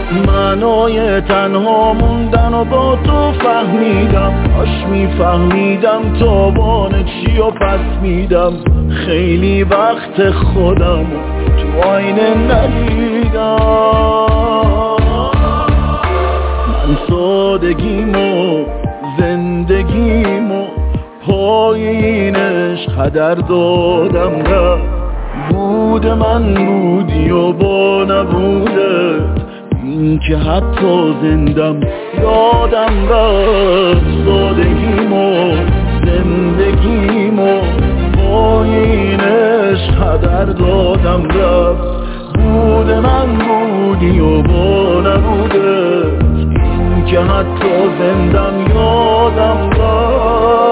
معنای تنها موندن و با تو فهمیدم، کاش میفهمیدم تابان چی و پس میدم. خیلی وقت خودم تو آینه ندیدم. من سادگیمو زندگیمو پای این عشق هدر دادم. نه بود من بودی و با نبودت، این که حتی زندم یادم رفت. سادگیمو زندگیمو پای این عشق هدر دادم. رفت بود من بودی و با نبودت، این که حتی زندم یادم رفت.